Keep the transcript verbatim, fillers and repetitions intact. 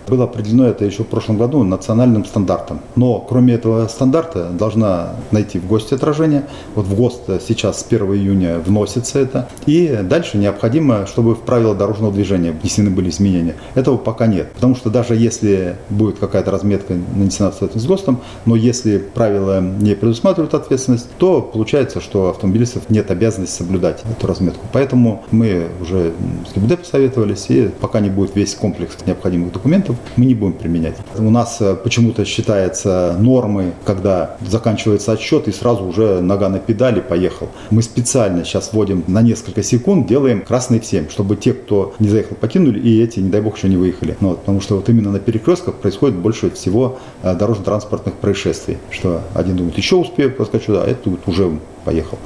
Было определено это еще в прошлом году национальным стандартом. Но кроме этого стандарта должна найти в ГОСТе отражение. Вот в ГОСТ сейчас с первого июня вносится это. И дальше необходимо, чтобы в правила дорожного движения внесены были изменения. Этого пока нет. Потому что даже если будет какая-то разметка нанесена в соответствии с ГОСТом, но если правила не предусматривают ответственность, то получается, что автомобилистов нет обязанности соблюдать эту разметку. Поэтому мы уже с ГИБДД посоветовались, и пока не будет весь комплекс необходимых документов, мы не будем применять. У нас почему-то считается нормой, когда заканчивается отсчет и сразу уже нога на педали поехал. Мы специально сейчас вводим на несколько секунд, делаем красный всем, чтобы те, кто не заехал, покинули, и эти, не дай бог, еще не выехали. Ну, вот, потому что вот именно на перекрестках происходит больше всего дорожно-транспортных происшествий, что один думает, еще успею проскочу, а этот уже поехал.